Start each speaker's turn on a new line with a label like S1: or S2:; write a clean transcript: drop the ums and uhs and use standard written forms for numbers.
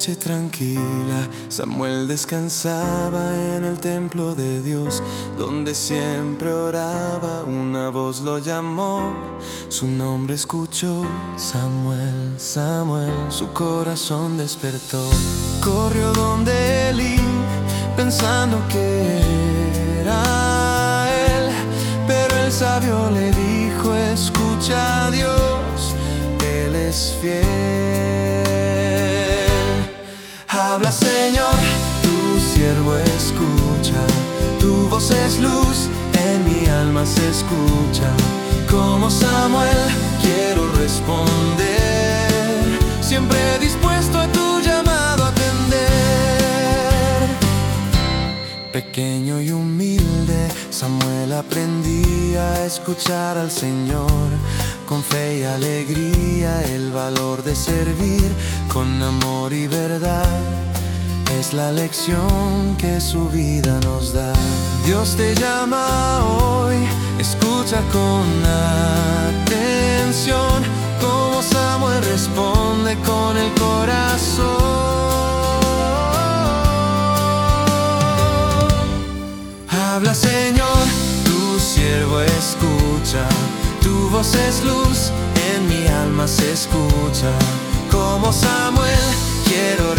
S1: noche tranquila, Samuel descansaba en el templo de Dios, donde siempre oraba. Una voz lo llamó, su nombre escuchó: Samuel, Samuel. Su corazón despertó, corrió donde Elí, pensando que era él. Pero el sabio le dijo: escucha a Dios, Él es fiel. Habla, Señor, tu siervo escucha. Tu voz es luz, en mi alma se escucha. Como Samuel quiero responder, siempre dispuesto a tu llamado a atender. Pequeño y humilde, Samuel aprendía a escuchar al Señor. Con fe y alegría, el valor de servir con amor y verdad es la lección que su vida nos da. Dios te llama hoy, escucha con atención. Como Samuel responde con el corazón. Habla, Señor, tu siervo escucha. Tu voz es luz, en mi alma se escucha. Como Samuel quiero